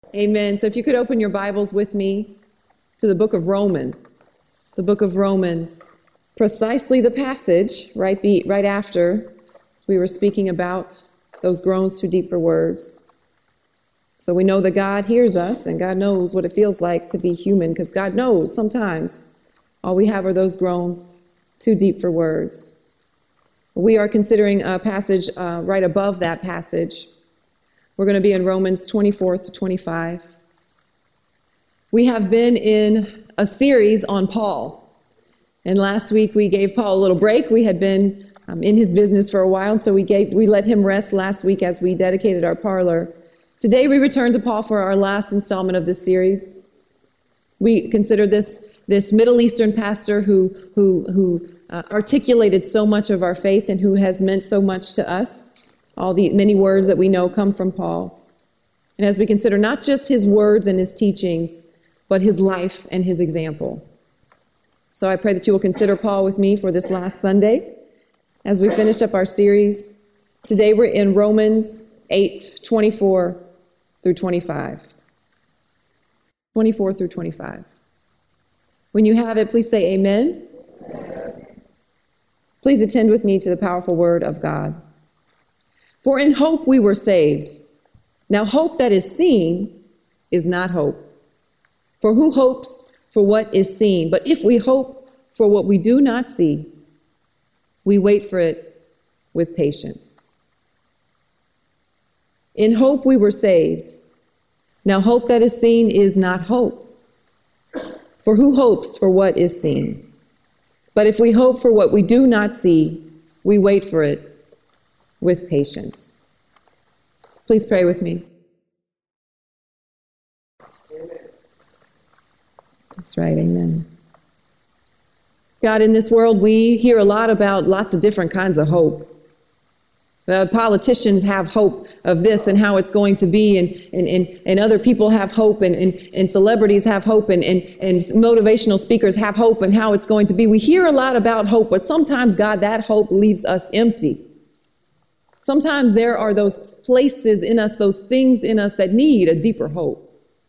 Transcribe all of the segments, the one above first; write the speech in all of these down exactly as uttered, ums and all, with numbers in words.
Amen. So if you could open your Bibles with me to the book of Romans. The book of Romans. Precisely the passage right, be, right after we were speaking about those groans too deep for words. So we know that God hears us and God knows what it feels like to be human, because God knows sometimes all we have are those groans too deep for words. We are considering a passage uh, right above that passage. We're going to be in Romans twenty-four to twenty-five. We have been in a series on Paul. And last week we gave Paul a little break. We had been um, in his business for a while, and so we gave we let him rest last week as we dedicated our parlor. Today we return to Paul for our last installment of this series. We consider this this Middle Eastern pastor who who who uh, articulated so much of our faith and who has meant so much to us. All the many words that we know come from Paul. And as we consider not just his words and his teachings, but his life and his example. So I pray that you will consider Paul with me for this last Sunday as we finish up our series. Today we're in Romans eight, twenty-four through twenty-five. twenty-four through twenty-five. When you have it, please say amen. Amen. Please attend with me to the powerful word of God. For in hope we were saved. Now hope that is seen is not hope. For who hopes for what is seen? But if we hope for what we do not see, we wait for it with patience. In hope we were saved. Now hope that is seen is not hope. For who hopes for what is seen? But if we hope for what we do not see, we wait for it with patience. Please pray with me. That's right, amen. God, in this world, we hear a lot about lots of different kinds of hope. Uh, politicians have hope of this and how it's going to be, and, and, and, and other people have hope, and, and, and celebrities have hope, and, and, and motivational speakers have hope and how it's going to be. We hear a lot about hope, but sometimes, God, that hope leaves us empty. Sometimes there are those places in us, those things in us that need a deeper hope.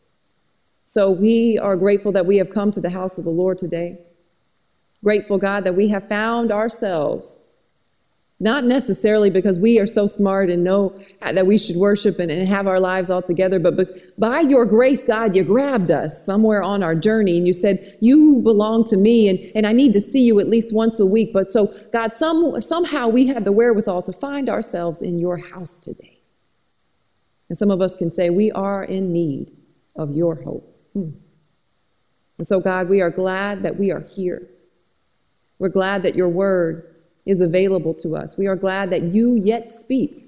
So we are grateful that we have come to the house of the Lord today. Grateful, God, that we have found ourselves, not necessarily because we are so smart and know that we should worship and, and have our lives all together, but by your grace, God, you grabbed us somewhere on our journey and you said, you belong to me, and, and I need to see you at least once a week. But so, God, some, somehow we have the wherewithal to find ourselves in your house today. And some of us can say we are in need of your hope. Hmm. And so, God, we are glad that we are here. We're glad that your word is available to us. We are glad that you yet speak,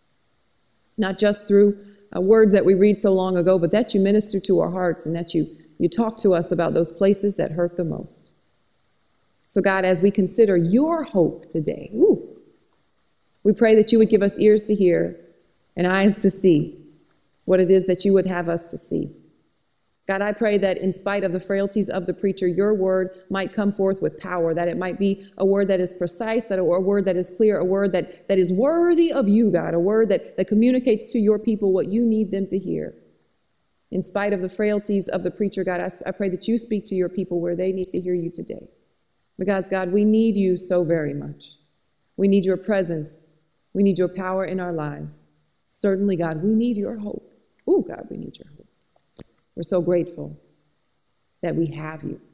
not just through uh, words that we read so long ago, but that you minister to our hearts and that you, you talk to us about those places that hurt the most. So, God, as we consider your hope today, ooh, we pray that you would give us ears to hear and eyes to see what it is that you would have us to see. God, I pray that in spite of the frailties of the preacher, your word might come forth with power, that it might be a word that is precise, that a word that is clear, a word that, that is worthy of you, God, a word that, that communicates to your people what you need them to hear. In spite of the frailties of the preacher, God, I, I pray that you speak to your people where they need to hear you today. Because, God, we need you so very much. We need your presence. We need your power in our lives. Certainly, God, we need your hope. Oh, God, we need your hope. We're so grateful that we have you.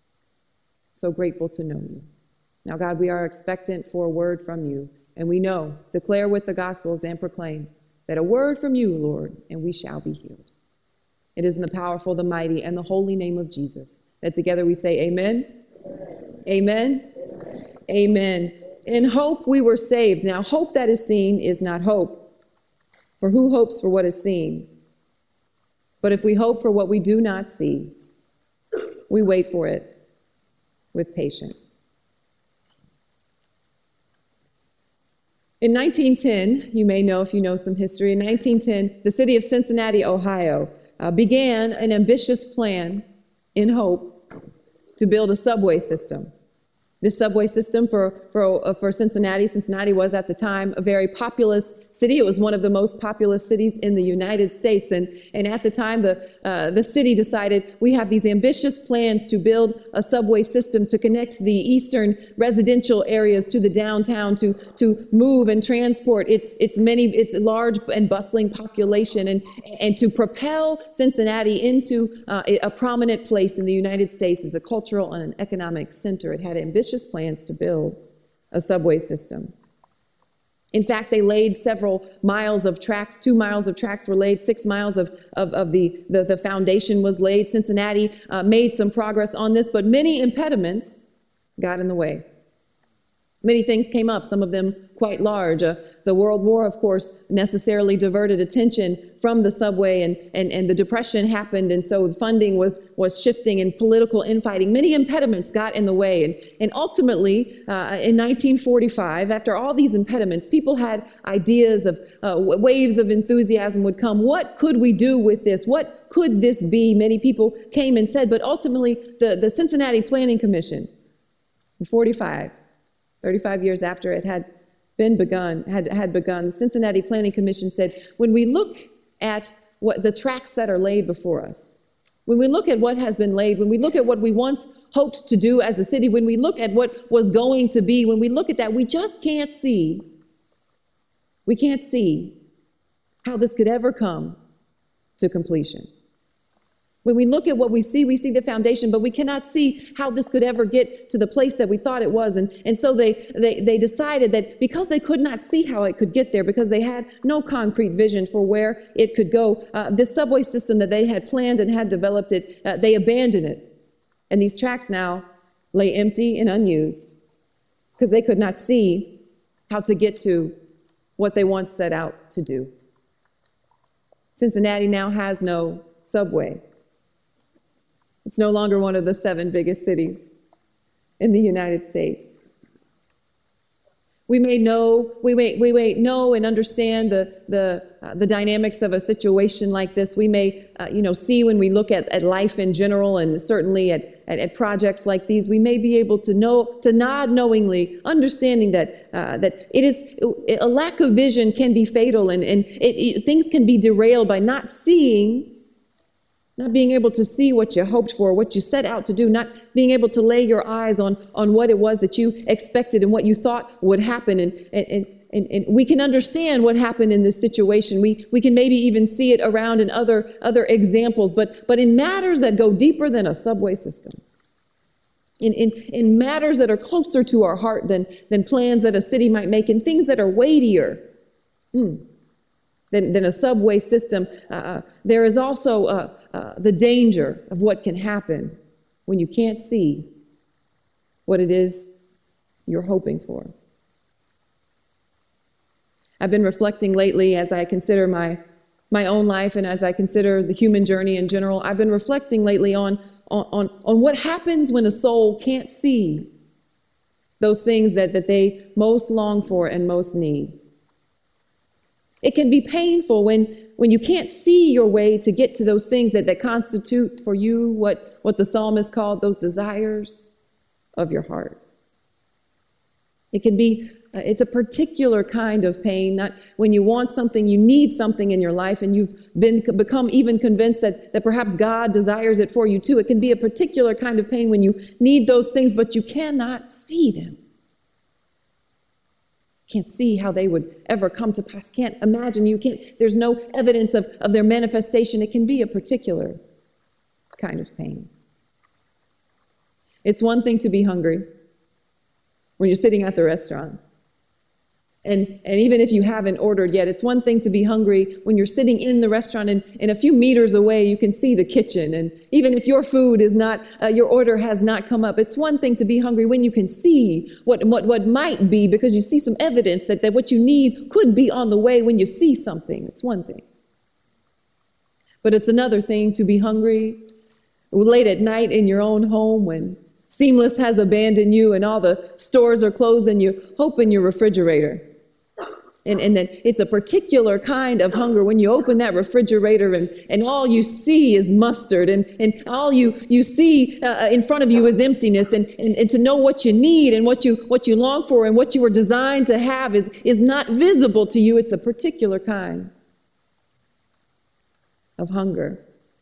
So grateful to know you. Now, God, we are expectant for a word from you. And we know, declare with the Gospels and proclaim that a word from you, Lord, and we shall be healed. It is in the powerful, the mighty, and the holy name of Jesus that together we say amen. Amen. Amen. Amen. In hope we were saved. Now, hope that is seen is not hope. For who hopes for what is seen? But if we hope for what we do not see, we wait for it with patience. In nineteen ten, you may know if you know some history, in nineteen ten, the city of Cincinnati, Ohio, uh, began an ambitious plan in hope to build a subway system. This subway system, for, for, uh, for Cincinnati. Cincinnati was at the time a very populous city. It was one of the most populous cities in the United States. And, and at the time, the, uh, the city decided, we have these ambitious plans to build a subway system to connect the eastern residential areas to the downtown, to, to move and transport its, its many, its large and bustling population, and, and to propel Cincinnati into uh, a prominent place in the United States as a cultural and an economic center. It had ambitious plans to build a subway system. In fact, they laid several miles of tracks. Two miles of tracks were laid. Six miles of, of, of the, the, the foundation was laid. Cincinnati uh, made some progress on this, but many impediments got in the way. Many things came up, some of them quite large. Uh, the World War, of course, necessarily diverted attention from the subway, and, and, and the Depression happened, and so funding was, was shifting, and political infighting. Many impediments got in the way, and, and ultimately, uh, in nineteen forty-five, after all these impediments, people had ideas of, uh, waves of enthusiasm would come. What could we do with this? What could this be? Many people came and said, but ultimately, the, the Cincinnati Planning Commission, in forty-five, thirty-five years after it had been begun, had, had begun, the Cincinnati Planning Commission said, when we look at what the tracks that are laid before us, when we look at what has been laid, when we look at what we once hoped to do as a city, when we look at what was going to be, when we look at that, we just can't see, we can't see how this could ever come to completion. When we look at what we see, we see the foundation, but we cannot see how this could ever get to the place that we thought it was. And, and so they, they, they decided that because they could not see how it could get there, because they had no concrete vision for where it could go, uh, this subway system that they had planned and had developed it, uh, they abandoned it. And these tracks now lay empty and unused because they could not see how to get to what they once set out to do. Cincinnati now has no subway. It's no longer one of the seven biggest cities in the United States. We may know, we may, we may know and understand the, the, uh, the dynamics of a situation like this. We may, uh, you know, see when we look at, at life in general, and certainly at, at, at projects like these, we may be able to know, to nod knowingly, understanding that, uh, that it is, a lack of vision can be fatal, and, and it, it, things can be derailed by not seeing, not being able to see what you hoped for, what you set out to do, not being able to lay your eyes on, on what it was that you expected and what you thought would happen. And, and, and, and we can understand what happened in this situation. We, we can maybe even see it around in other, other examples, but, but in matters that go deeper than a subway system, in, in, in matters that are closer to our heart than, than plans that a city might make, and things that are weightier, hmm, Than, than a subway system, uh, there is also uh, uh, the danger of what can happen when you can't see what it is you're hoping for. I've been reflecting lately as I consider my, my own life and as I consider the human journey in general. I've been reflecting lately on, on, on what happens when a soul can't see those things that, that they most long for and most need. It can be painful when, when you can't see your way to get to those things that, that constitute for you what, what the psalmist called those desires of your heart. It can be, uh, it's a particular kind of pain, not when you want something, you need something in your life, and you've been become even convinced that, that perhaps God desires it for you too. It can be a particular kind of pain when you need those things, but you cannot see them. Can't see how they would ever come to pass. Can't imagine. You can't, there's no evidence of, of their manifestation. It can be a particular kind of pain. It's one thing to be hungry when you're sitting at the restaurant. And, and even if you haven't ordered yet, it's one thing to be hungry when you're sitting in the restaurant and, and a few meters away you can see the kitchen. And even if your food is not, uh, your order has not come up, it's one thing to be hungry when you can see what, what, what might be, because you see some evidence that, that what you need could be on the way. When you see something, it's one thing. But it's another thing to be hungry late at night in your own home when Seamless has abandoned you and all the stores are closed and you open your refrigerator And, and that it's a particular kind of hunger when you open that refrigerator and, and all you see is mustard and, and all you, you see uh, in front of you is emptiness and, and, and to know what you need and what you, what you long for and what you were designed to have is, is not visible to you. It's a particular kind of hunger.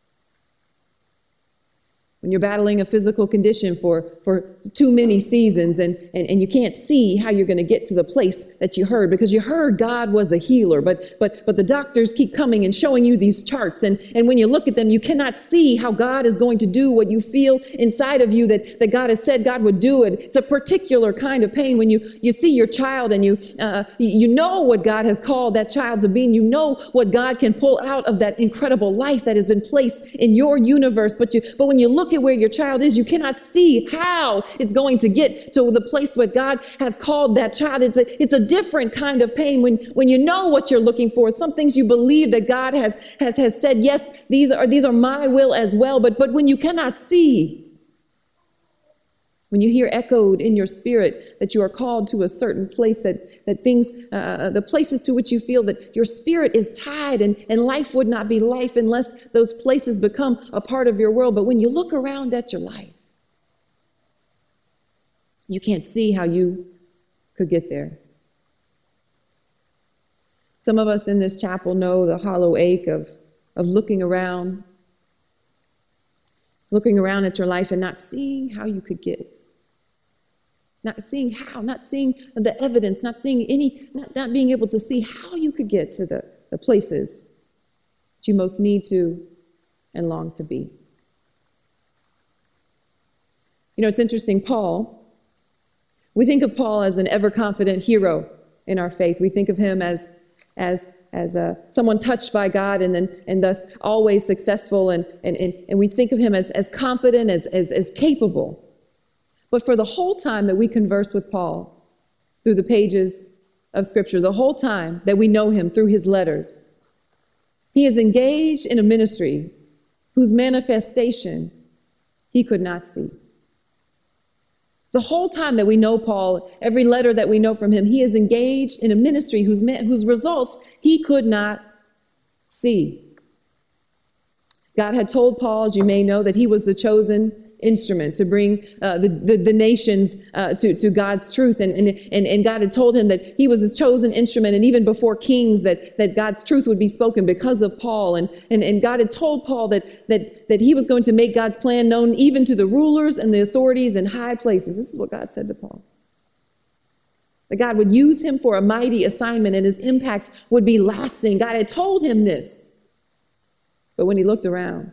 When you're battling a physical condition for, for too many seasons and, and, and you can't see how you're going to get to the place that you heard because you heard God was a healer, but but but the doctors keep coming and showing you these charts. And, and when you look at them, you cannot see how God is going to do what you feel inside of you that, that God has said God would do it. It's a particular kind of pain when you, you see your child and you, uh, you know what God has called that child to be, and you know what God can pull out of that incredible life that has been placed in your universe. But you but when you look at where your child is, you cannot see how it's going to get to the place where God has called that child. It's a, it's a different kind of pain when, when you know what you're looking for. Some things you believe that God has, has, has said, yes, these are, these are my will as well. But, but when you cannot see, when you hear echoed in your spirit that you are called to a certain place, that, that things, uh, the places to which you feel that your spirit is tied and, and life would not be life unless those places become a part of your world. But when you look around at your life, you can't see how you could get there. Some of us in this chapel know the hollow ache of, of looking around looking around at your life and not seeing how you could get. Not seeing how, not seeing the evidence, not seeing any, not, not being able to see how you could get to the, the places that you most need to and long to be. You know, it's interesting, Paul, we think of Paul as an ever-confident hero in our faith. We think of him as as as a, someone touched by God and then and thus always successful, and and, and, and we think of him as, as confident, as, as, as capable. But for the whole time that we converse with Paul through the pages of Scripture, the whole time that we know him through his letters, he is engaged in a ministry whose manifestation he could not see. The whole time that we know Paul, every letter that we know from him, he is engaged in a ministry whose, whose results he could not see. God had told Paul, as you may know, that he was the chosen instrument to bring uh, the, the, the nations uh, to, to God's truth. And, and, and, and God had told him that he was his chosen instrument, and even before kings, that, that God's truth would be spoken because of Paul. And, and, and God had told Paul that, that, that he was going to make God's plan known even to the rulers and the authorities in high places. This is what God said to Paul. That God would use him for a mighty assignment and his impact would be lasting. God had told him this. But when he looked around,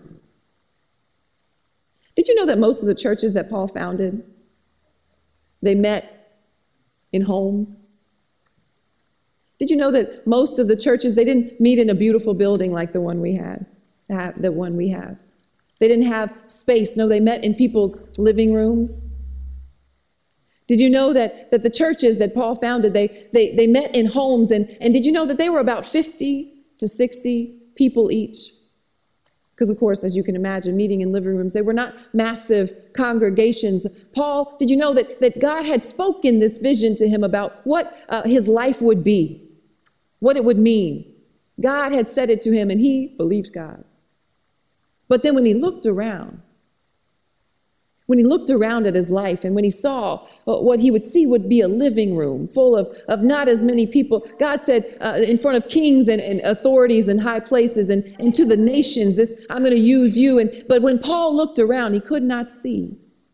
did you know that most of the churches that Paul founded, they met in homes? Did you know that most of the churches, they didn't meet in a beautiful building like the one we had, the one we have? They didn't have space. No, they met in people's living rooms. Did you know that, that the churches that Paul founded, they, they, they met in homes, and, and did you know that they were about fifty to sixty people each? Because, of course, as you can imagine, meeting in living rooms, they were not massive congregations. Paul, did you know that, that God had spoken this vision to him about what uh, his life would be, what it would mean? God had said it to him, and he believed God. But then when he looked around, when he looked around at his life and when he saw what he would see would be a living room full of, of not as many people, God said uh, in front of kings and, and authorities and high places and, and to the nations, this, I'm going to use you. And, but when Paul looked around, he could not see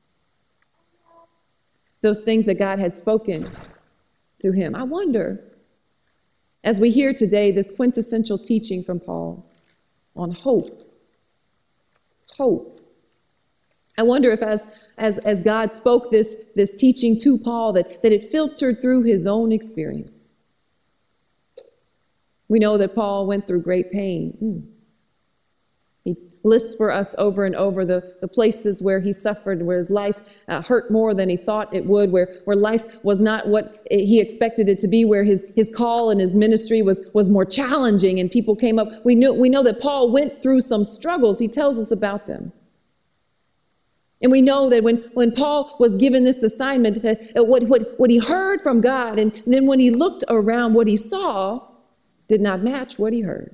those things that God had spoken to him. I wonder, as we hear today this quintessential teaching from Paul on hope, hope, I wonder if as, as, as God spoke this, this teaching to Paul, that, that it filtered through his own experience. We know that Paul went through great pain. Mm. He lists for us over and over the, the places where he suffered, where his life uh, hurt more than he thought it would, where, where life was not what he expected it to be, where his, his call and his ministry was, was more challenging and people came up. We know, we know that Paul went through some struggles. He tells us about them. And we know that when, when Paul was given this assignment, uh, what, what, what he heard from God, and then when he looked around, what he saw did not match what he heard.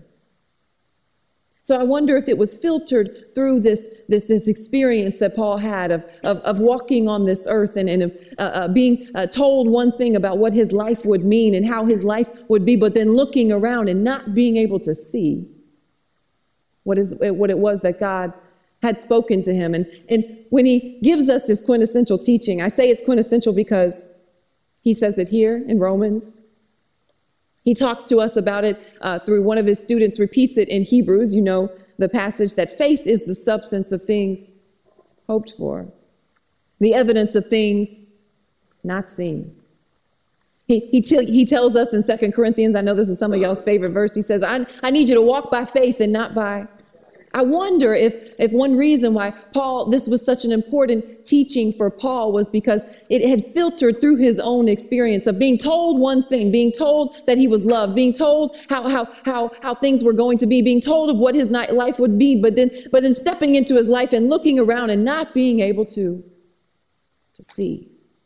So I wonder if it was filtered through this, this, this experience that Paul had of, of, of walking on this earth and, and uh, uh, being uh, told one thing about what his life would mean and how his life would be, but then looking around and not being able to see what is what it was that God had spoken to him. And, and when he gives us this quintessential teaching, I say it's quintessential because he says it here in Romans. He talks to us about it uh, through one of his students, repeats it in Hebrews. You know the passage that faith is the substance of things hoped for, the evidence of things not seen. He, he, t- he tells us in Second Corinthians, I know this is some of y'all's favorite verse, he says, I, I need you to walk by faith and not by. I wonder if, if one reason why Paul, this was such an important teaching for Paul was because it had filtered through his own experience of being told one thing, being told that he was loved, being told how, how, how, how things were going to be, being told of what his life would be, but then, but then stepping into his life and looking around and not being able to, to see.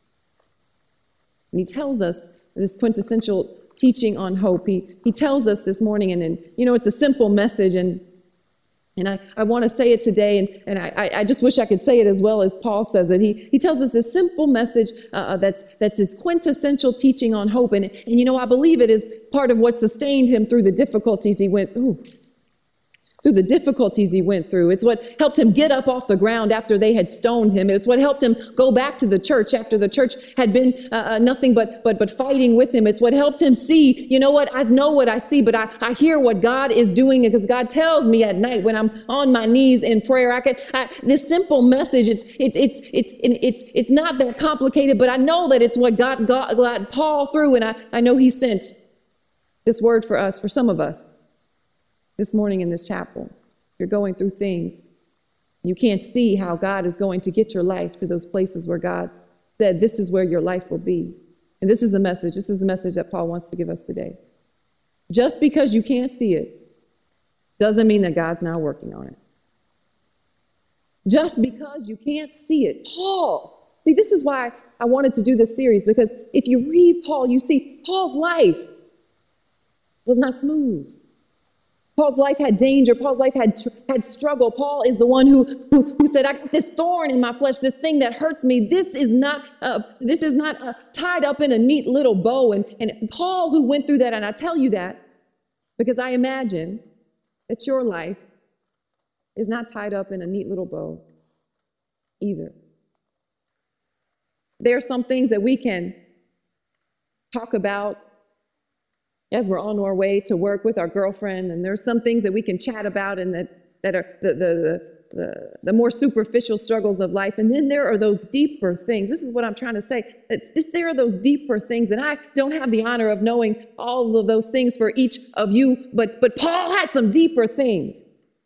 And he tells us this quintessential teaching on hope. He, he tells us this morning, and, and you know, it's a simple message, and And I, I want to say it today, and, and I, I just wish I could say it as well as Paul says it. He, he tells us this simple message uh, that's, that's his quintessential teaching on hope. And, and, you know, I believe it is part of what sustained him through the difficulties he went through. Through the difficulties he went through. It's what helped him get up off the ground after they had stoned him. It's what helped him go back to the church after the church had been uh, nothing but, but, but fighting with him. It's what helped him see, you know what, I know what I see, but I, I hear what God is doing, because God tells me at night when I'm on my knees in prayer. I can, I, this simple message, it's, it's, it's, it's, it's, it's not that complicated, but I know that it's what God got, got Paul through, and I, I know he sent this word for us, for some of us. This morning in this chapel, you're going through things. You can't see how God is going to get your life to those places where God said this is where your life will be. And this is the message. This is the message that Paul wants to give us today. Just because you can't see it doesn't mean that God's not working on it. Just because you can't see it. Paul, see, this is why I wanted to do this series, because if you read Paul, you see Paul's life was not smooth. Paul's life had danger. Paul's life had had struggle. Paul is the one who, who, who said, I got this thorn in my flesh, this thing that hurts me. This is not uh, this is not uh, tied up in a neat little bow. And, and Paul, who went through that, and I tell you that because I imagine that your life is not tied up in a neat little bow either. There are some things that we can talk about as we're on our way to work with our girlfriend, and there's some things that we can chat about, and that, that are the, the, the, the, the more superficial struggles of life. And then there are those deeper things. This is what I'm trying to say. That this, there are those deeper things, and I don't have the honor of knowing all of those things for each of you, but, but Paul had some deeper things.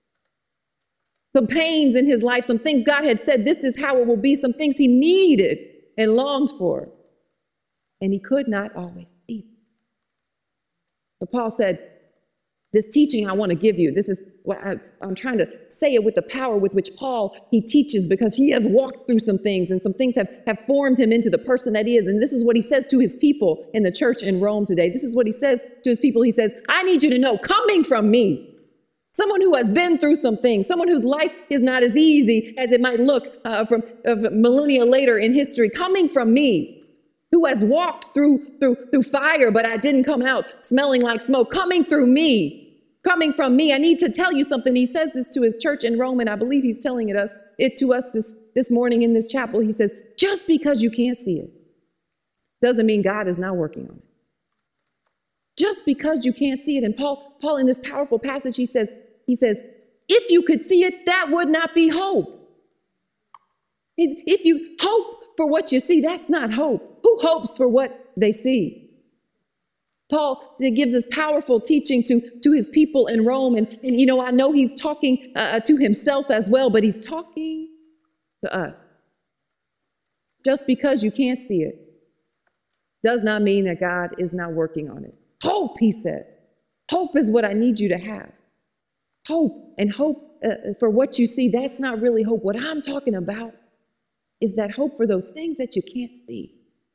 Some pains in his life, some things God had said, this is how it will be, some things he needed and longed for, and he could not always see. But Paul said, this teaching I want to give you, this is what I, I'm trying to say it with the power with which Paul, he teaches, because he has walked through some things, and some things have, have formed him into the person that he is. And this is what he says to his people in the church in Rome today. This is what he says to his people. He says, I need you to know, coming from me, someone who has been through some things, someone whose life is not as easy as it might look uh, from uh, millennia later in history, coming from me, who has walked through, through, through fire, but I didn't come out smelling like smoke, coming through me, coming from me. I need to tell you something. He says this to his church in Rome, and I believe he's telling it us, it to us this, this morning in this chapel. He says, just because you can't see it doesn't mean God is not working on it. Just because you can't see it. And Paul, Paul in this powerful passage, he says, he says, if you could see it, that would not be hope. If you hope for what you see, that's not hope. Who hopes for what they see? Paul gives us powerful teaching to, to his people in Rome. And, and, you know, I know he's talking uh, to himself as well, but he's talking to us. Just because you can't see it does not mean that God is not working on it. Hope, he says. Hope is what I need you to have. Hope, and hope uh, for what you see, that's not really hope. What I'm talking about is that hope for those things that you can't see.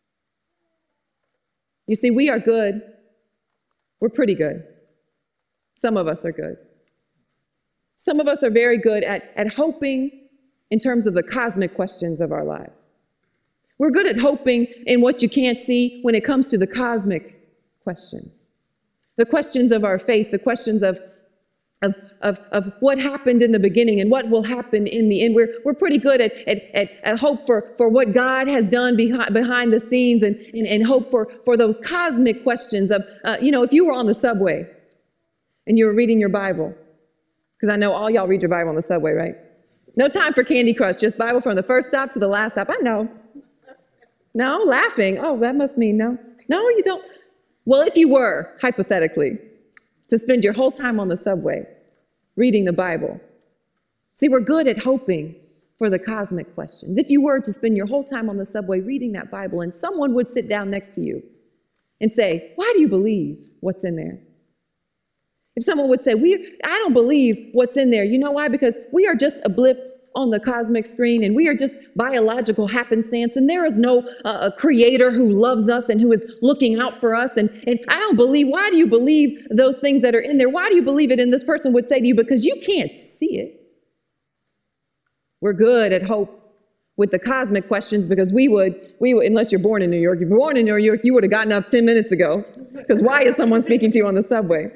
You see, we are good. We're pretty good. Some of us are good. Some of us are very good at, at hoping in terms of the cosmic questions of our lives. We're good at hoping in what you can't see when it comes to the cosmic questions. The questions of our faith, the questions of, of, of, of what happened in the beginning and what will happen in the end. We're, we're pretty good at, at, at, at hope for, for what God has done behind, behind the scenes and, and, and hope for, for those cosmic questions of, uh, you know, if you were on the subway and you were reading your Bible, because I know all y'all read your Bible on the subway, right? No time for Candy Crush, just Bible from the first stop to the last stop. I know. No, laughing. Oh, that must mean no. No, you don't. Well, if you were, hypothetically, to spend your whole time on the subway reading the Bible. See, we're good at hoping for the cosmic questions. If you were to spend your whole time on the subway reading that Bible and someone would sit down next to you and say, why do you believe what's in there? If someone would say, "We, I don't believe what's in there." You know why? Because we are just a blip on the cosmic screen, and we are just biological happenstance, and there is no uh, a creator who loves us and who is looking out for us. And, and I don't believe, why do you believe those things that are in there? Why do you believe it? And this person would say to you, because you can't see it. We're good at hope with the cosmic questions because we would, we would, unless you're born in New York, if you're born in New York, you would have gotten up ten minutes ago, because why is someone speaking to you on the subway?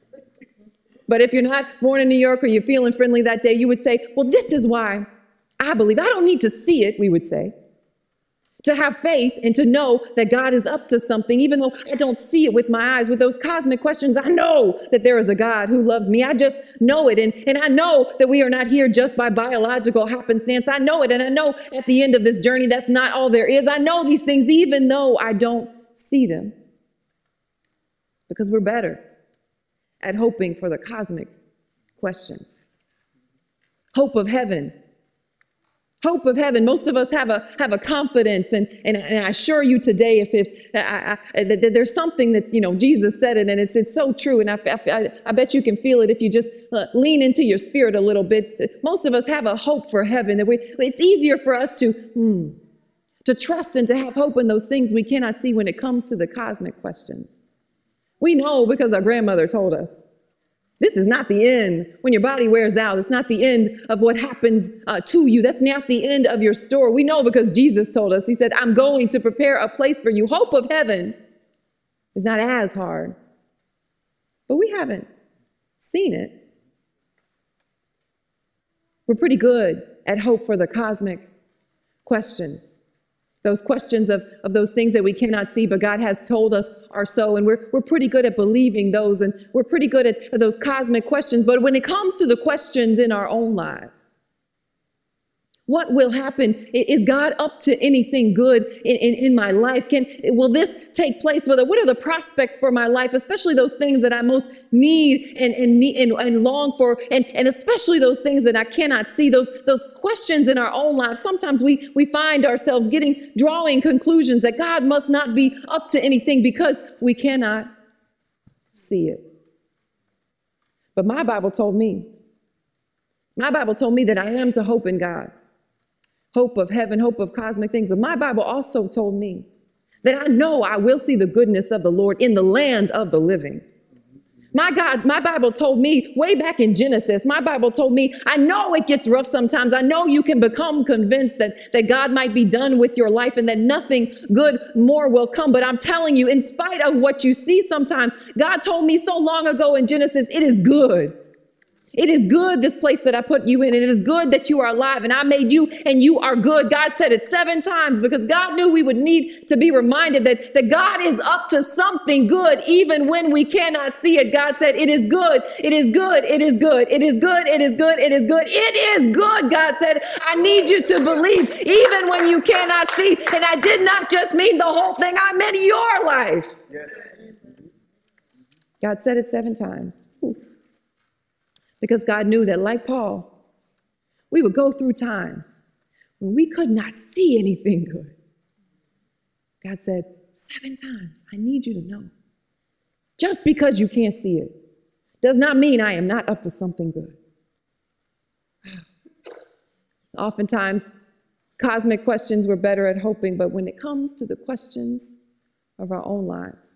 But if you're not born in New York or you're feeling friendly that day, you would say, well, this is why I believe. I don't need to see it, we would say. To have faith and to know that God is up to something, even though I don't see it with my eyes, with those cosmic questions, I know that there is a God who loves me. I just know it. And, and I know that we are not here just by biological happenstance. I know it. And I know at the end of this journey, that's not all there is. I know these things, even though I don't see them. Because we're better at hoping for the cosmic questions. Hope of heaven. Hope of heaven. Most of us have a have a confidence, and, and, and I assure you today, if, if I, I, that there's something that's, you know, Jesus said it, and it's it's so true, and I, I, I bet you can feel it if you just uh, lean into your spirit a little bit. Most of us have a hope for heaven. That we, it's easier for us to, hmm, to trust and to have hope in those things we cannot see when it comes to the cosmic questions. We know because our grandmother told us. This is not the end when your body wears out. It's not the end of what happens uh, to you. That's not the end of your story. We know because Jesus told us. He said, I'm going to prepare a place for you. Hope of heaven is not as hard. But we haven't seen it. We're pretty good at hope for the cosmic questions. Those questions of, of those things that we cannot see, but God has told us are so. And we're, we're pretty good at believing those. And we're pretty good at, at those cosmic questions. But when it comes to the questions in our own lives, what will happen? Is God up to anything good in, in, in my life? Can, will this take place? What are the prospects for my life? Especially those things that I most need and, and, need and, and long for. And, and especially those things that I cannot see. Those, those questions in our own lives. Sometimes we, we find ourselves getting, drawing conclusions that God must not be up to anything because we cannot see it. But my Bible told me, my Bible told me that I am to hope in God. Hope of heaven, hope of cosmic things. But my Bible also told me that I know I will see the goodness of the Lord in the land of the living. My God, my Bible told me way back in Genesis, my Bible told me, I know it gets rough sometimes. I know you can become convinced that, that God might be done with your life and that nothing good more will come. But I'm telling you, in spite of what you see sometimes, God told me so long ago in Genesis, it is good. It is good, this place that I put you in. It is good that you are alive and I made you and you are good. God said it seven times because God knew we would need to be reminded that, that God is up to something good even when we cannot see it. God said it is good. It is good. It is good. It is good. It is good. It is good. It is good. God said, I need you to believe even when you cannot see. And I did not just mean the whole thing. I meant your life. Yes. God said it seven times. Oof. Because God knew that, like Paul, we would go through times when we could not see anything good. God said, seven times, I need you to know. Just because you can't see it does not mean I am not up to something good. Oftentimes, cosmic questions, we're better at hoping, but when it comes to the questions of our own lives,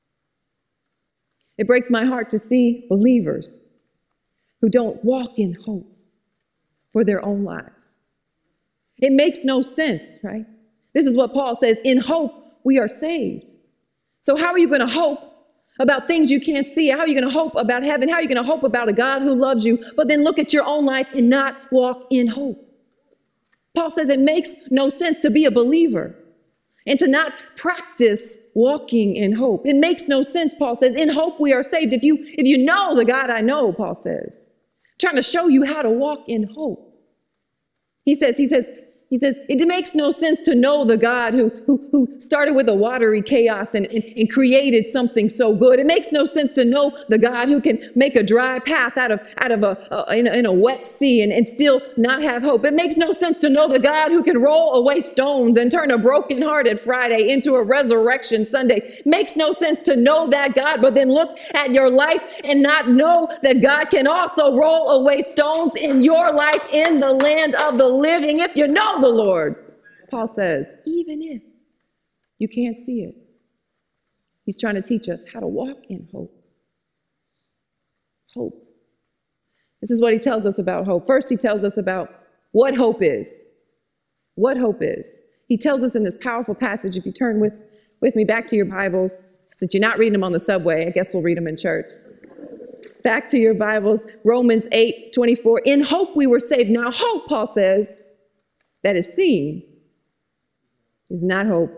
it breaks my heart to see believers who don't walk in hope for their own lives. It makes no sense, right? This is what Paul says, in hope we are saved. So how are you going to hope about things you can't see? How are you going to hope about heaven? How are you going to hope about a God who loves you, but then look at your own life and not walk in hope? Paul says it makes no sense to be a believer and to not practice walking in hope. It makes no sense, Paul says. In hope we are saved. If you, if you know the God I know, Paul says, I'm trying to show you how to walk in hope. He says, he says, He says, it makes no sense to know the God who, who, who started with a watery chaos and, and, and created something so good. It makes no sense to know the God who can make a dry path out of, out of a, a, in a, in a wet sea and, and still not have hope. It makes no sense to know the God who can roll away stones and turn a brokenhearted Friday into a resurrection Sunday. It makes no sense to know that God, but then look at your life and not know that God can also roll away stones in your life in the land of the living. If you know the Lord, Paul says, even if you can't see it, he's trying to teach us how to walk in hope. Hope. This is what he tells us about hope. First, he tells us about what hope is. What hope is. He tells us in this powerful passage, if you turn with, with me back to your Bibles, since you're not reading them on the subway, I guess we'll read them in church. Back to your Bibles, Romans eight twenty-four. In hope we were saved. Now hope, Paul says, that is seen is not hope.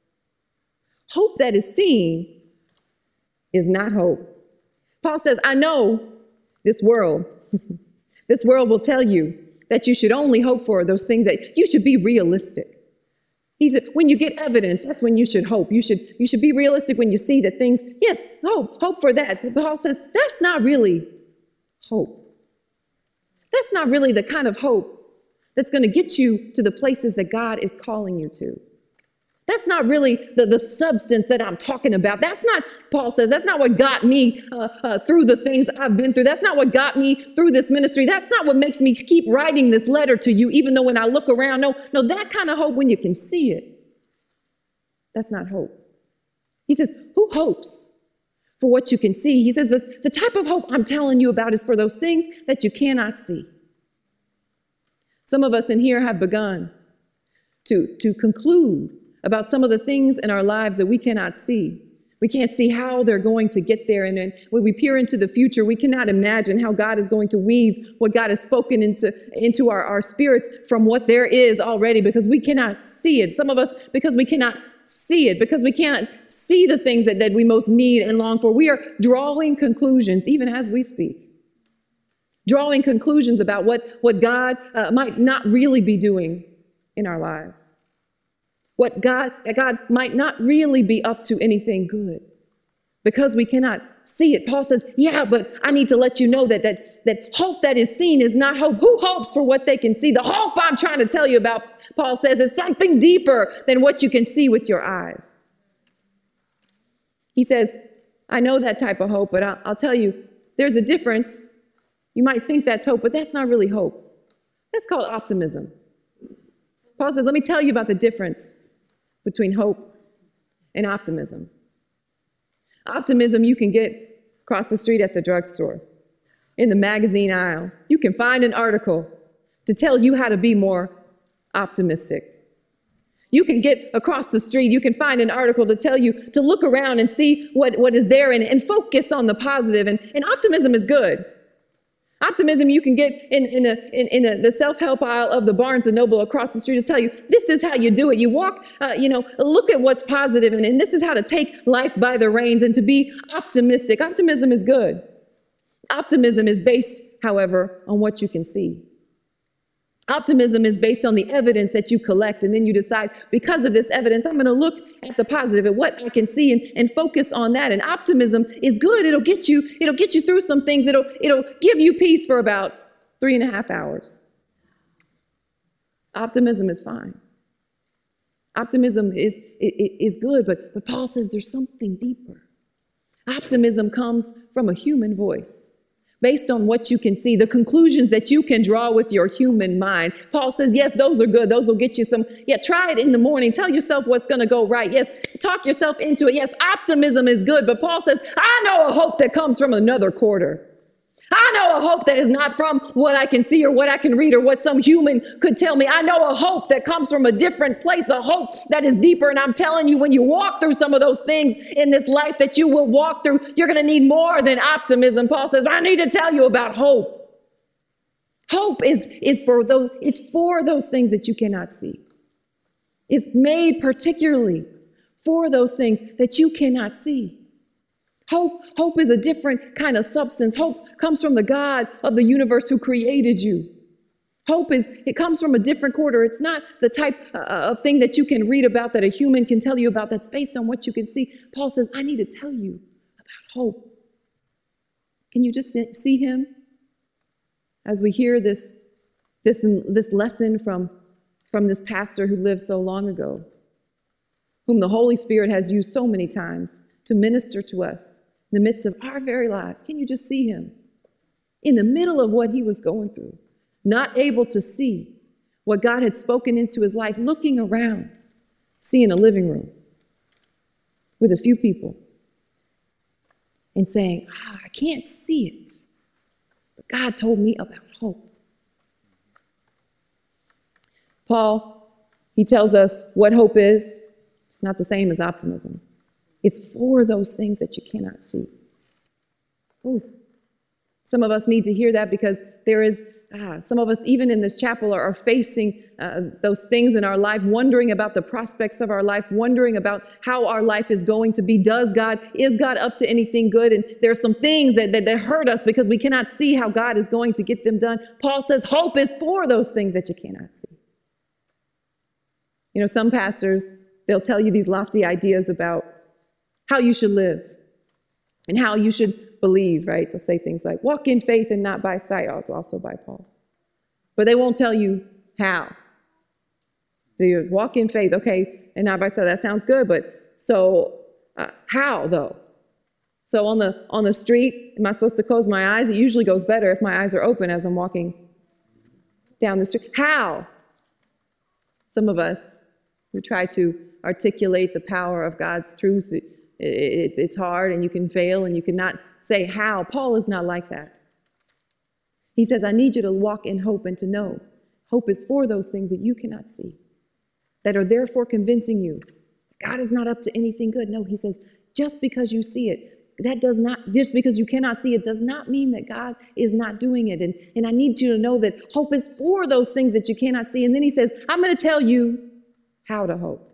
Hope that is seen is not hope. Paul says, I know this world, this world will tell you that you should only hope for those things, that you should be realistic. He said, when you get evidence, that's when you should hope. You should, you should be realistic when you see that things, yes, hope, hope for that. But Paul says, that's not really hope. That's not really the kind of hope that's going to get you to the places that God is calling you to. That's not really the, the substance that I'm talking about. That's not, Paul says, that's not what got me uh, uh, through the things I've been through. That's not what got me through this ministry. That's not what makes me keep writing this letter to you, even though when I look around, no, no, that kind of hope when you can see it, that's not hope. He says, who hopes for what you can see? He says, the, the type of hope I'm telling you about is for those things that you cannot see. Some of us in here have begun to, to conclude about some of the things in our lives that we cannot see. We can't see how they're going to get there. And then when we peer into the future, we cannot imagine how God is going to weave what God has spoken into, into our, our spirits from what there is already, because we cannot see it. Some of us, because we cannot see it, because we cannot see the things that, that we most need and long for, we are drawing conclusions even as we speak. Drawing conclusions about what, what God uh, might not really be doing in our lives. What God, that God might not really be up to anything good because we cannot see it. Paul says, yeah, but I need to let you know that, that, that hope that is seen is not hope. Who hopes for what they can see? The hope I'm trying to tell you about, Paul says, is something deeper than what you can see with your eyes. He says, I know that type of hope, but I'll, I'll tell you, there's a difference. You might think that's hope, but that's not really hope. That's called optimism. Paul says, let me tell you about the difference between hope and optimism. Optimism you can get across the street at the drugstore, in the magazine aisle. You can find an article to tell you how to be more optimistic. You can get across the street, you can find an article to tell you to look around and see what, what is there and, and focus on the positive. And, and optimism is good. Optimism you can get in, in, a, in, in a, the self-help aisle of the Barnes and Noble across the street to tell you, this is how you do it. You walk, uh, you know, look at what's positive, and, and this is how to take life by the reins and to be optimistic. Optimism is good. Optimism is based, however, on what you can see. Optimism is based on the evidence that you collect, and then you decide, because of this evidence, I'm going to look at the positive, at what I can see, and, and focus on that. And optimism is good. It'll get you, it'll get you through some things. It'll, it'll give you peace for about three and a half hours. Optimism is fine. Optimism is, is good, but, but Paul says there's something deeper. Optimism comes from a human voice. based on what you can see, the conclusions that you can draw with your human mind. Paul says, yes, those are good. Those will get you some. Yeah, try it in the morning. Tell yourself what's going to go right. Yes, talk yourself into it. Yes, optimism is good. But Paul says, I know a hope that comes from another quarter. I know a hope that is not from what I can see or what I can read or what some human could tell me. I know a hope that comes from a different place, a hope that is deeper. And I'm telling you, when you walk through some of those things in this life that you will walk through, you're going to need more than optimism. Paul says, I need to tell you about hope. Hope is, is for those, it's for those things that you cannot see. It's made particularly for those things that you cannot see. Hope, hope is a different kind of substance. Hope comes from the God of the universe who created you. Hope is, it comes from a different quarter. It's not the type uh, of thing that you can read about, that a human can tell you about, that's based on what you can see. Paul says, I need to tell you about hope. Can you just see him as we hear this, this, this lesson from, from this pastor who lived so long ago, whom the Holy Spirit has used so many times to minister to us in the midst of our very lives? Can you just see him in the middle of what he was going through, not able to see what God had spoken into his life, looking around, seeing a living room with a few people and saying, ah, I can't see it, but God told me about hope. Paul, he tells us what hope is. It's not the same as optimism. It's for those things that you cannot see. Ooh. Some of us need to hear that, because there is, ah, some of us, even in this chapel, are, are facing uh, those things in our life, wondering about the prospects of our life, wondering about how our life is going to be. Does God, is God up to anything good? And there are some things that, that, that hurt us because we cannot see how God is going to get them done. Paul says hope is for those things that you cannot see. You know, some pastors, they'll tell you these lofty ideas about how you should live and how you should believe, right? They'll say things like, walk in faith and not by sight, also by Paul. But they won't tell you how. They walk in faith, okay, and not by sight. That sounds good, but so uh, how, though? So on the, on the street, am I supposed to close my eyes? It usually goes better if my eyes are open as I'm walking down the street. How? Some of us, we try to articulate the power of God's truth. It, it, it's hard, and you can fail, and you cannot say how. Paul is not like that. He says, I need you to walk in hope and to know hope is for those things that you cannot see, that are therefore convincing you God is not up to anything good. No, he says, just because you see it, that does not, just because you cannot see it does not mean that God is not doing it. And, and I need you to know that hope is for those things that you cannot see. And then he says, I'm going to tell you how to hope.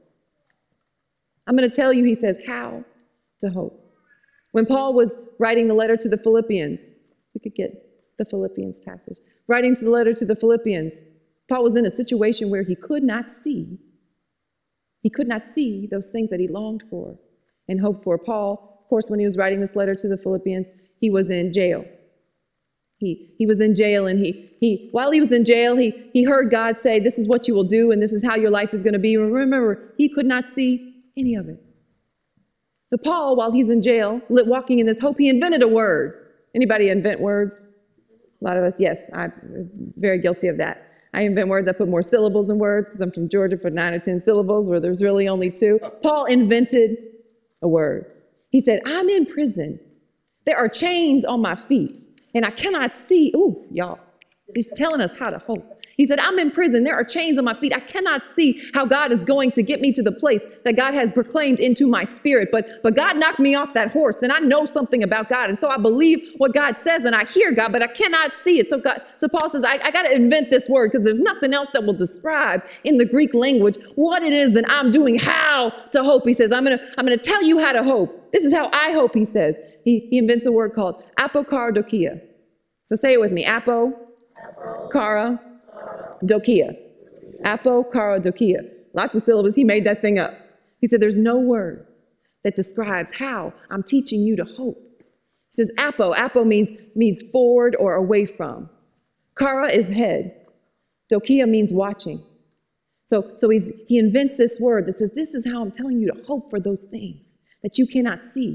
I'm going to tell you, he says, how to hope. When Paul was writing the letter to the Philippians, we could get the Philippians passage. Writing to the letter to the Philippians, Paul was in a situation where he could not see. He could not see those things that he longed for and hoped for. Paul, of course, when he was writing this letter to the Philippians, he was in jail. He, he was in jail, and he, he, while he was in jail, he, he heard God say, this is what you will do, and this is how your life is going to be. Remember, he could not see any of it. So Paul, while he's in jail, walking in this hope, he invented a word. Anybody invent words? A lot of us, yes. I'm very guilty of that. I invent words. I put more syllables than words, because I'm from Georgia, for nine or ten syllables where there's really only two. Paul invented a word. He said, I'm in prison. There are chains on my feet, and I cannot see. Ooh, y'all. He's telling us how to hope. He said, I'm in prison. There are chains on my feet. I cannot see how God is going to get me to the place that God has proclaimed into my spirit. But, but God knocked me off that horse, and I know something about God. And so I believe what God says, and I hear God, but I cannot see it. So God, so Paul says, I, I got to invent this word, because there's nothing else that will describe in the Greek language what it is that I'm doing, how to hope. He says, I'm going to, I'm going to tell you how to hope. This is how I hope, he says. He, he invents a word called apokaradokia. So say it with me. Apo, kara, dokia. Apo, kara, dokia. Lots of syllables. He made that thing up. He said, there's no word that describes how I'm teaching you to hope. He says, apo. Apo means, means forward or away from. Kara is head. Dokia means watching. So, so he's, he invents this word that says, this is how I'm telling you to hope for those things that you cannot see.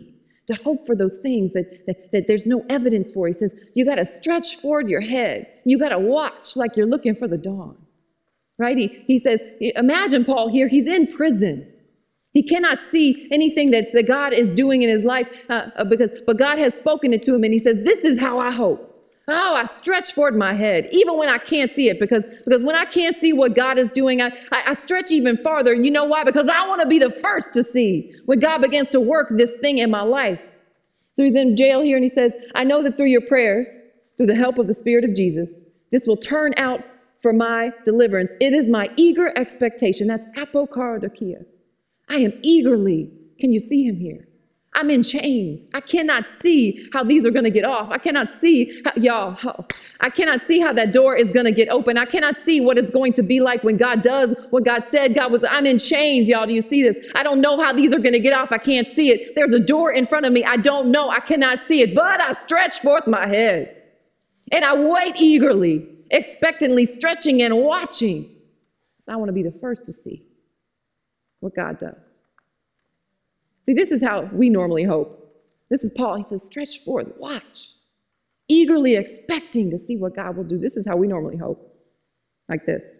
to hope for those things that, that, that there's no evidence for. He says, you got to stretch forward your head. You got to watch like you're looking for the dawn, right? He, he says, imagine Paul here, he's in prison. He cannot see anything that, that God is doing in his life, uh, because, but God has spoken it to him, and he says, this is how I hope. Oh, I stretch forward my head, even when I can't see it, because, because when I can't see what God is doing, I, I, I stretch even farther. And you know why? Because I want to be the first to see when God begins to work this thing in my life. So he's in jail here, and he says, I know that through your prayers, through the help of the Spirit of Jesus, this will turn out for my deliverance. It is my eager expectation. That's apokardokia. I am eagerly. Can you see him here? I'm in chains. I cannot see how these are going to get off. I cannot see, how, y'all, oh, I cannot see how that door is going to get open. I cannot see what it's going to be like when God does what God said. God was, I'm in chains, y'all. Do you see this? I don't know how these are going to get off. I can't see it. There's a door in front of me. I don't know. I cannot see it, but I stretch forth my head and I wait eagerly, expectantly, stretching and watching. So I want to be the first to see what God does. See, this is how we normally hope. This is Paul. He says, stretch forth, watch, eagerly expecting to see what God will do. This is how we normally hope, like this.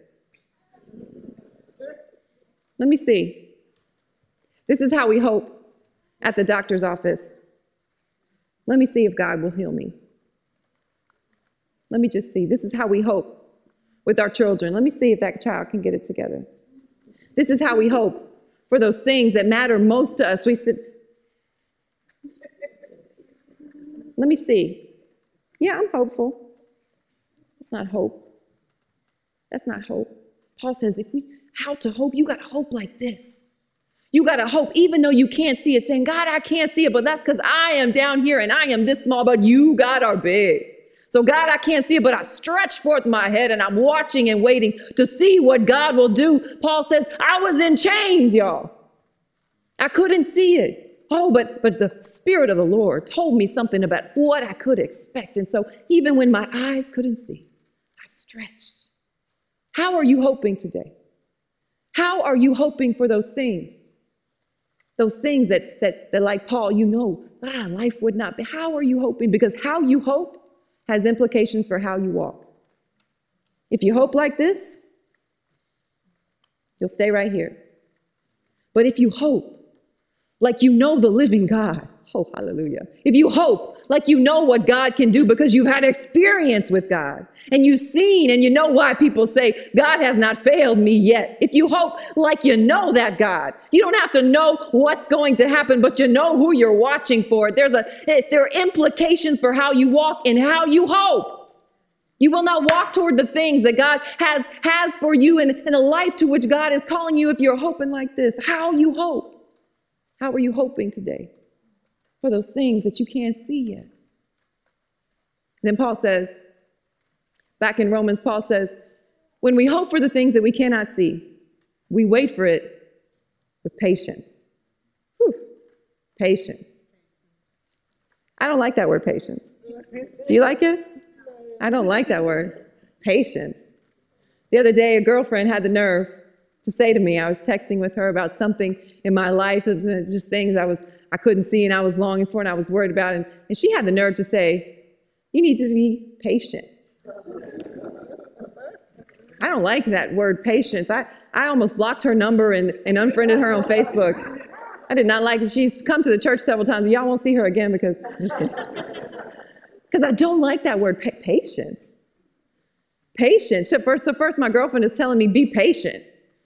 Let me see. This is how we hope at the doctor's office. Let me see if God will heal me. Let me just see. This is how we hope with our children. Let me see if that child can get it together. This is how we hope for those things that matter most to us. We said, let me see. Yeah, I'm hopeful. That's not hope. That's not hope. Paul says, if we, how to hope? You got to hope like this. You got to hope, even though you can't see it, saying, God, I can't see it, but that's because I am down here and I am this small, but you, God, are big. So God, I can't see it, but I stretch forth my head and I'm watching and waiting to see what God will do. Paul says, I was in chains, y'all. I couldn't see it. Oh, but, but the Spirit of the Lord told me something about what I could expect. And so even when my eyes couldn't see, I stretched. How are you hoping today? How are you hoping for those things? Those things that, that, that like Paul, you know, ah, life would not be. How are you hoping? Because how you hope has implications for how you walk. If you hope like this, you'll stay right here. But if you hope like you know the living God, oh, hallelujah. If you hope like you know what God can do because you've had experience with God and you've seen and you know why people say, God has not failed me yet. If you hope like you know that God, you don't have to know what's going to happen, but you know who you're watching for. There's a, there are implications for how you walk and how you hope. You will not walk toward the things that God has, has for you and, and the life to which God is calling you if you're hoping like this. How you hope. How are you hoping today for those things that you can't see yet? Then Paul says, back in Romans, Paul says, when we hope for the things that we cannot see, we wait for it with patience. Whew. Patience. I don't like that word, patience. Do you like it? I don't like that word, patience. The other day, a girlfriend had the nerve to say to me, I was texting with her about something in my life, just things I was I couldn't see and I was longing for and I was worried about. And, and she had the nerve to say, you need to be patient. I don't like that word, patience. I, I almost blocked her number and, and unfriended her on Facebook. I did not like it. She's come to the church several times, but y'all won't see her again because, just kidding. Because I don't like that word, pa- patience. Patience. So first, so first, my girlfriend is telling me, be patient.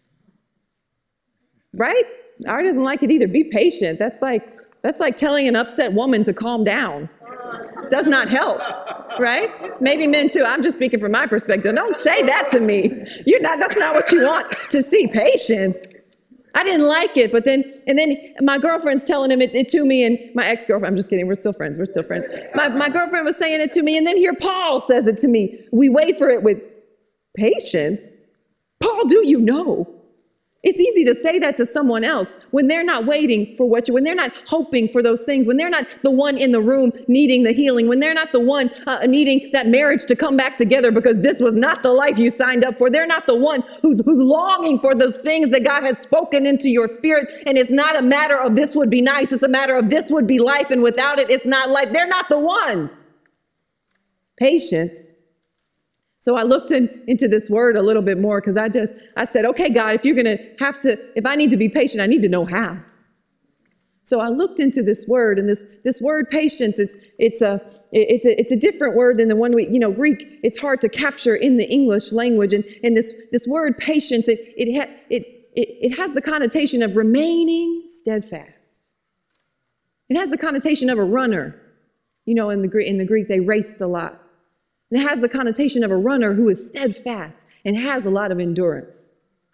Right? Ari doesn't like it either. Be patient. That's like that's like telling an upset woman to calm down. Does not help, right? Maybe men too. I'm just speaking from my perspective. Don't say that to me. You're not. That's not what you want to see. Patience. I didn't like it, but then and then my girlfriend's telling him it, it to me, and my ex-girlfriend. I'm just kidding. We're still friends. We're still friends. My my girlfriend was saying it to me, and then here Paul says it to me. We wait for it with patience. Paul, do you know? It's easy to say that to someone else when they're not waiting for what you, when they're not hoping for those things, when they're not the one in the room needing the healing, when they're not the one uh, needing that marriage to come back together because this was not the life you signed up for. They're not the one who's, who's longing for those things that God has spoken into your spirit. And it's not a matter of this would be nice. It's a matter of this would be life. And without it, it's not life. They're not the ones. Patience. So I looked in, into this word a little bit more because I just, I said, okay, God, if you're going to have to, if I need to be patient, I need to know how. So I looked into this word, and this, this word patience, it's, it's a, it's a, it's a different word than the one we, you know, Greek, it's hard to capture in the English language. And, and this, this word patience, it, it, ha, it, it, it has the connotation of remaining steadfast. It has the connotation of a runner. You know, in the, in the Greek, they raced a lot. And it has the connotation of a runner who is steadfast and has a lot of endurance.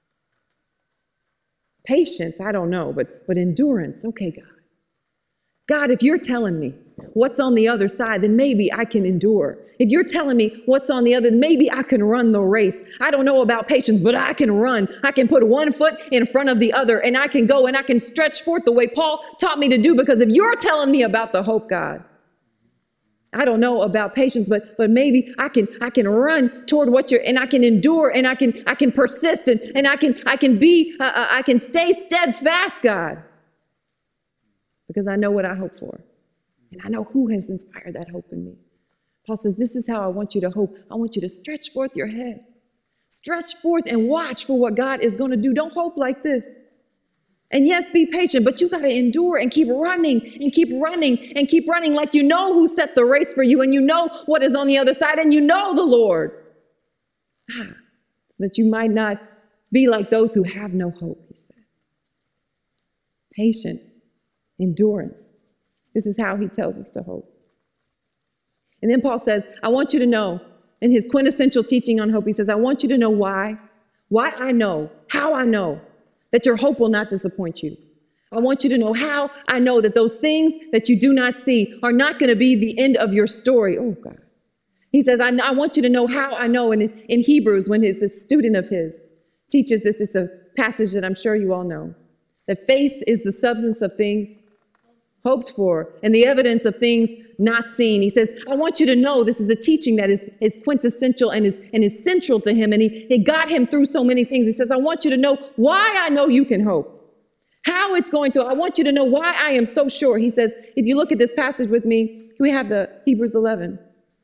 Patience, I don't know, but, but endurance, okay, God. God, if you're telling me what's on the other side, then maybe I can endure. If you're telling me what's on the other, maybe I can run the race. I don't know about patience, but I can run. I can put one foot in front of the other, and I can go and I can stretch forth the way Paul taught me to do, because if you're telling me about the hope, God, I don't know about patience, but but maybe I can I can run toward what you're, and I can endure, and I can I can persist, and, and I can I can be uh, I can stay steadfast, God, because I know what I hope for, and I know who has inspired that hope in me. Paul says, this is how I want you to hope. I want you to stretch forth your head, stretch forth and watch for what God is going to do. Don't hope like this. And yes, be patient, but you got to endure and keep running and keep running and keep running like you know who set the race for you, and you know what is on the other side, and you know the Lord. Ah, that you might not be like those who have no hope, he said. Patience, endurance. This is how he tells us to hope. And then Paul says, I want you to know, in his quintessential teaching on hope, he says, I want you to know why, why I know, how I know that your hope will not disappoint you. I want you to know how I know that those things that you do not see are not going to be the end of your story. Oh, God. He says, I, I want you to know how I know. And in, in Hebrews, when his a student of his teaches this, it's a passage that I'm sure you all know, that faith is the substance of things hoped for and the evidence of things not seen. He says, I want you to know this is a teaching that is, is quintessential and is, and is central to him. And he, he got him through so many things. He says, I want you to know why I know you can hope, how it's going to, I want you to know why I am so sure. He says, if you look at this passage with me, we have the Hebrews eleven.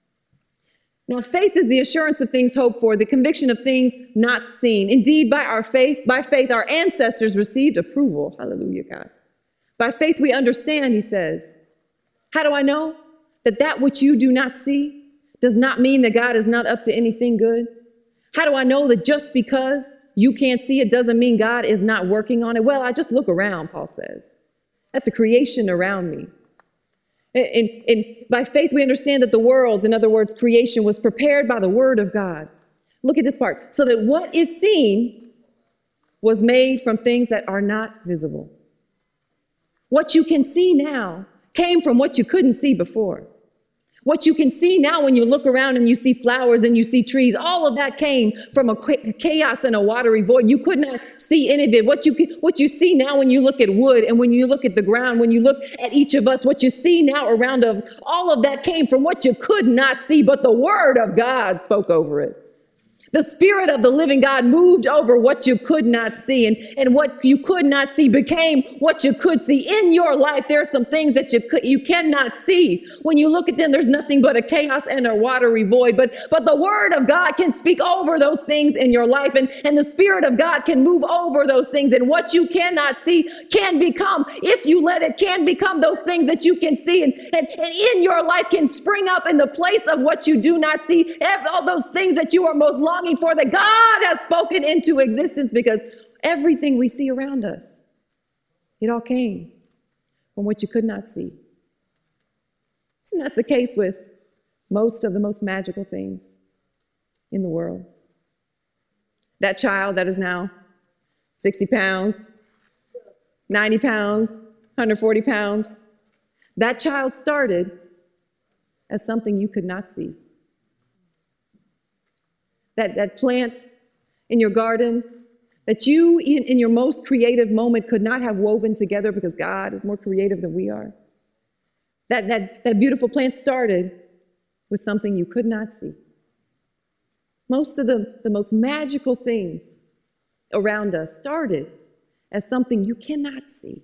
Now, faith is the assurance of things hoped for, the conviction of things not seen. Indeed, by our faith, by faith, our ancestors received approval. Hallelujah, God. By faith, we understand, he says. How do I know? That that which you do not see does not mean that God is not up to anything good. How do I know that just because you can't see it doesn't mean God is not working on it? Well, I just look around, Paul says, at the creation around me. And, and, and by faith, we understand that the worlds, in other words, creation, was prepared by the word of God. Look at this part. So that what is seen was made from things that are not visible. What you can see now came from what you couldn't see before. What you can see now when you look around and you see flowers and you see trees, all of that came from a chaos and a watery void. You could not see any of it. What you, what you see now when you look at wood and when you look at the ground, when you look at each of us, what you see now around us, all of that came from what you could not see, but the word of God spoke over it. The Spirit of the living God moved over what you could not see, and, and what you could not see became what you could see. In your life, there are some things that you could, you cannot see. When you look at them, there's nothing but a chaos and a watery void. But, but the Word of God can speak over those things in your life, and, and the Spirit of God can move over those things. And what you cannot see can become, if you let it, can become those things that you can see. And, and, and in your life can spring up in the place of what you do not see. All those things that you are most longing for, that God has spoken into existence, because everything we see around us, it all came from what you could not see. And that's the case with most of the most magical things in the world. That child that is now sixty pounds, ninety pounds, one hundred forty pounds, that child started as something you could not see. That, that plant in your garden that you, in, in your most creative moment, could not have woven together because God is more creative than we are. That, that, that beautiful plant started with something you could not see. Most of the, the most magical things around us started as something you cannot see.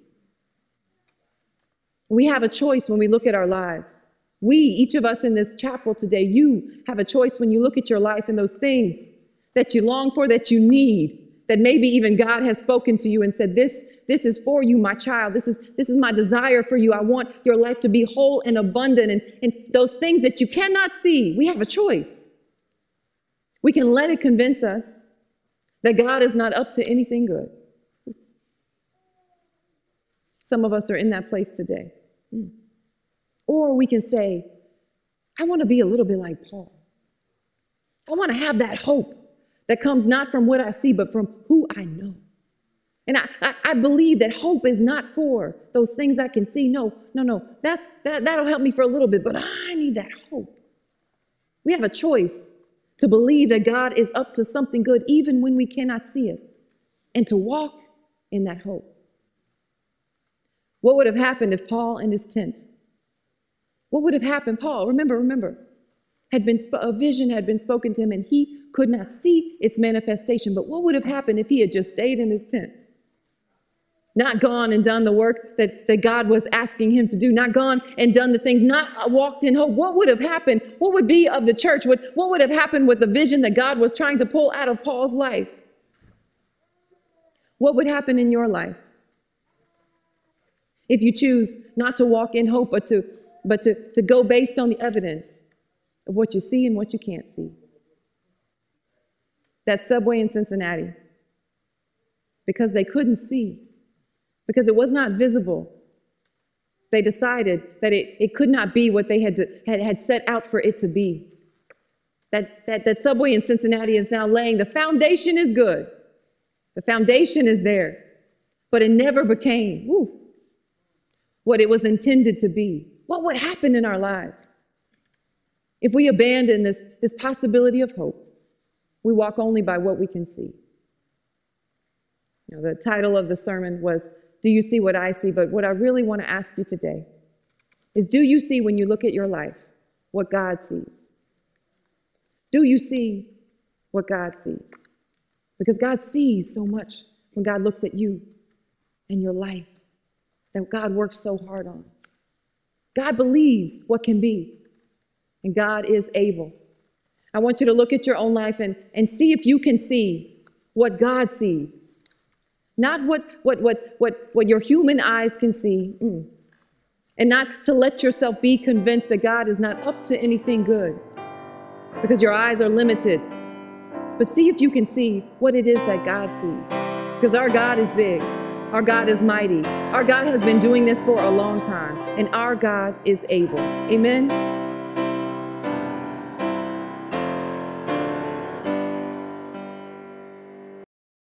We have a choice when we look at our lives. We, each of us in this chapel today, you have a choice when you look at your life and those things that you long for, that you need, that maybe even God has spoken to you and said, this, this is for you, my child. This is, this is my desire for you. I want your life to be whole and abundant. And, and those things that you cannot see, we have a choice. We can let it convince us that God is not up to anything good. Some of us are in that place today. Mm. Or we can say, I want to be a little bit like Paul. I want to have that hope that comes not from what I see, but from who I know. And I, I, I believe that hope is not for those things I can see. No, no, no. That's, that, that'll help me for a little bit, but I need that hope. We have a choice to believe that God is up to something good, even when we cannot see it, and to walk in that hope. What would have happened if Paul in his tent, what would have happened? Paul, remember, remember, had been, a vision had been spoken to him and he could not see its manifestation. But what would have happened if he had just stayed in his tent? Not gone and done the work that, that God was asking him to do, not gone and done the things, not walked in hope. What would have happened? What would be of the church? What, what would have happened with the vision that God was trying to pull out of Paul's life? What would happen in your life if you choose not to walk in hope, but to, but to, to go based on the evidence of what you see and what you can't see? That subway in Cincinnati, because they couldn't see, because it was not visible, they decided that it, it could not be what they had, to, had, had set out for it to be. That, that, that subway in Cincinnati is now laying, the foundation is good. The foundation is there, but it never became woo, what it was intended to be. What would happen in our lives if we abandon this, this possibility of hope? We walk only by what we can see. You know, the title of the sermon was, Do You See What I See? But what I really want to ask you today is, do you see, when you look at your life, what God sees? Do you see what God sees? Because God sees so much when God looks at you and your life that God works so hard on. God believes what can be, and God is able. I want you to look at your own life and, and see if you can see what God sees. Not what, what, what, what, what your human eyes can see. Mm. And not to let yourself be convinced that God is not up to anything good, because your eyes are limited. But see if you can see what it is that God sees. Because our God is big. Our God is mighty. Our God has been doing this for a long time. And our God is able. Amen.